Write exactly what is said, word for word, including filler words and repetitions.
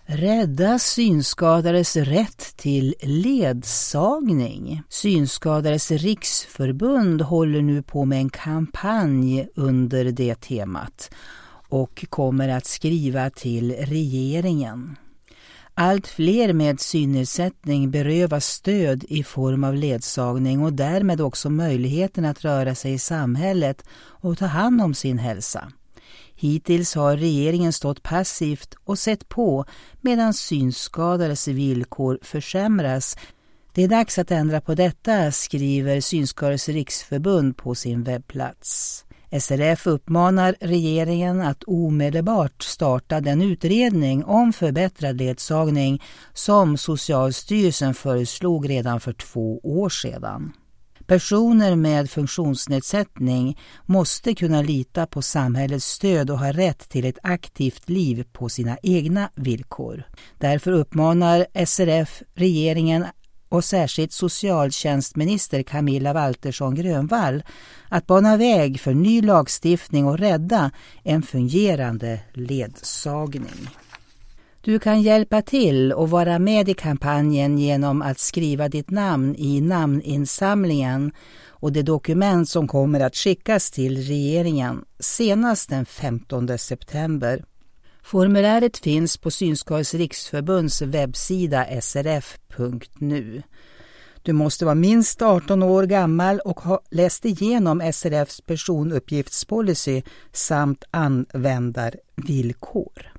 Rädda synskadades rätt till ledsagning. Synskadades riksförbund håller nu på med en kampanj under det temat och kommer att skriva till regeringen. Allt fler med synnedsättning berövas stöd i form av ledsagning och därmed också möjligheten att röra sig i samhället och ta hand om sin hälsa. Hittills har regeringen stått passivt och sett på medan synskadades villkor försämras. Det är dags att ändra på detta, skriver Synskadades riksförbund på sin webbplats. S R F uppmanar regeringen att omedelbart starta den utredning om förbättrad ledsagning som Socialstyrelsen föreslog redan för två år sedan. Personer med funktionsnedsättning måste kunna lita på samhällets stöd och ha rätt till ett aktivt liv på sina egna villkor. Därför uppmanar S R F regeringen och särskilt socialtjänstminister Camilla Waltersson Grönvall att bana väg för ny lagstiftning och rädda en fungerande ledsagning. Du kan hjälpa till och vara med i kampanjen genom att skriva ditt namn i namninsamlingen och det dokument som kommer att skickas till regeringen senast den femtonde september. Formuläret finns på Synskadades riksförbunds webbsida s r f punkt n u. Du måste vara minst arton år gammal och ha läst igenom S R F:s personuppgiftspolicy samt användarvillkor.